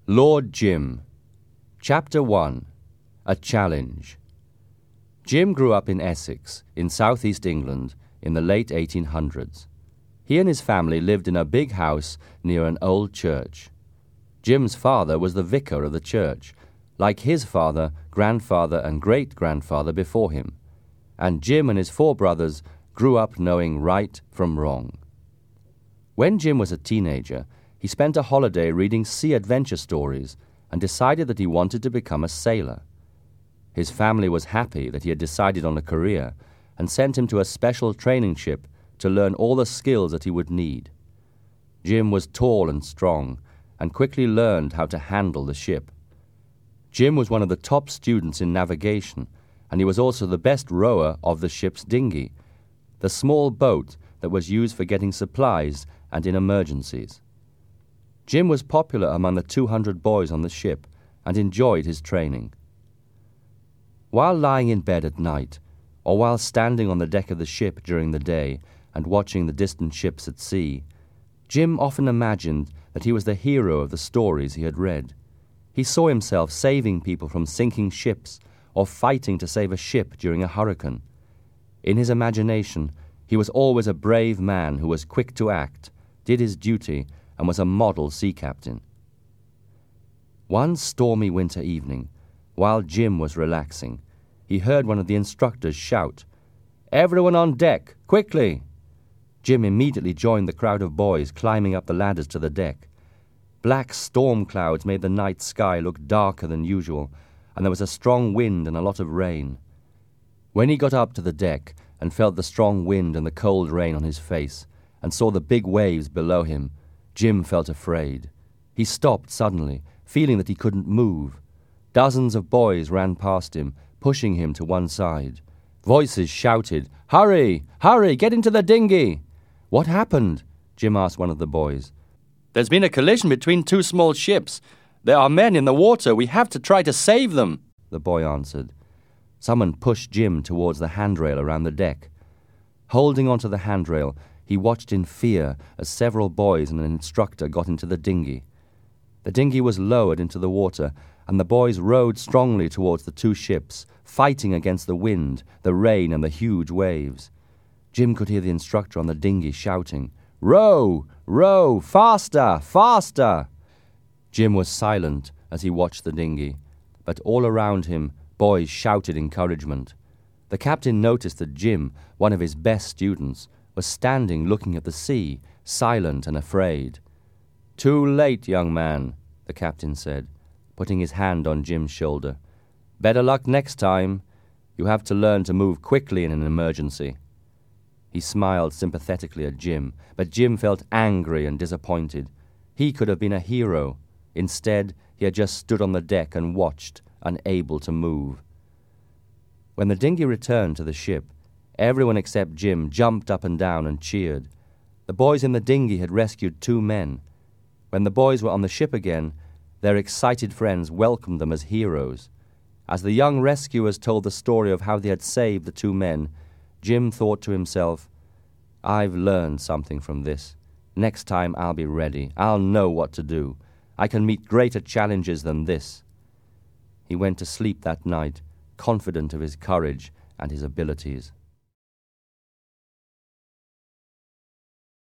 Lord Jim. Chapter 1. A Challenge. Jim grew up in Essex, in southeast England, in the late 1800s. He and his family lived in a big house near an old church. Jim's father was the vicar of the church, like his father, grandfather, and great-grandfather before him, and Jim and his 4 brothers grew up knowing right from wrong. When Jim was a teenager, he spent a holiday reading sea adventure stories and decided that he wanted to become a sailor. His family was happy that he had decided on a career and sent him to a special training ship to learn all the skills that he would need. Jim was tall and strong and quickly learned how to handle the ship. Jim was one of the top students in navigation, and he was also the best rower of the ship's dinghy, the small boat that was used for getting supplies and in emergencies. Jim was popular among the 200 boys on the ship and enjoyed his training. While lying in bed at night, or while standing on the deck of the ship during the day and watching the distant ships at sea, Jim often imagined that he was the hero of the stories he had read. He saw himself saving people from sinking ships or fighting to save a ship during a hurricane. In his imagination, he was always a brave man who was quick to act, did his duty, and was a model sea captain. One stormy winter evening, while Jim was relaxing, he heard one of the instructors shout, "Everyone on deck, quickly!" Jim immediately joined the crowd of boys climbing up the ladders to the deck. Black storm clouds made the night sky look darker than usual, and there was a strong wind and a lot of rain. When he got up to the deck and felt the strong wind and the cold rain on his face, and saw the big waves below him, Jim felt afraid. He stopped suddenly, feeling that he couldn't move. Dozens of boys ran past him, pushing him to one side. Voices shouted, "Hurry! Hurry! Get into the dinghy!" "What happened?" Jim asked one of the boys. "There's been a collision between 2 small ships. There are men in the water. We have to try to save them," the boy answered. Someone pushed Jim towards the handrail around the deck. Holding onto the handrail, he watched in fear as several boys and an instructor got into the dinghy. The dinghy was lowered into the water, and the boys rowed strongly towards the 2 ships, fighting against the wind, the rain, and the huge waves. Jim could hear the instructor on the dinghy shouting, "Row! Row! Faster! Faster!" Jim was silent as he watched the dinghy, but all around him boys shouted encouragement. The captain noticed that Jim, one of his best students, was standing looking at the sea, silent and afraid. "Too late, young man," the captain said, putting his hand on Jim's shoulder. "Better luck next time. You have to learn to move quickly in an emergency." He smiled sympathetically at Jim, but Jim felt angry and disappointed. He could have been a hero. Instead, he had just stood on the deck and watched, unable to move. When the dinghy returned to the ship, everyone except Jim jumped up and down and cheered. The boys in the dinghy had rescued 2 men. When the boys were on the ship again, their excited friends welcomed them as heroes. As the young rescuers told the story of how they had saved the 2 men, Jim thought to himself, "I've learned something from this. Next time I'll be ready. I'll know what to do. I can meet greater challenges than this." He went to sleep that night, confident of his courage and his abilities.